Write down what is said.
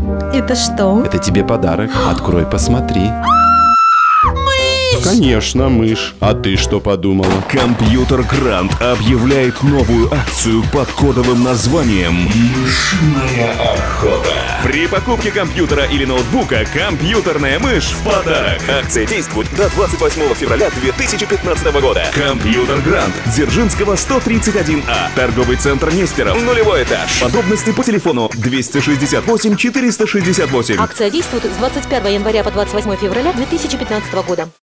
Это что? Это тебе подарок. Открой, посмотри. Мышь! Конечно, мышь. А ты что подумала? Компьютер Грант объявляет новую акцию под кодовым названием «Мышиная охота». При покупке компьютера или ноутбука компьютерная мышь в подарок. Акция действует до 28 февраля 2015 года. Компьютер Грант. Дзержинского, 131А. Торговый центр Нестеров. 0-й этаж. Подробности по телефону 268 468. Акция действует с 21 января по 28 февраля 2015 года.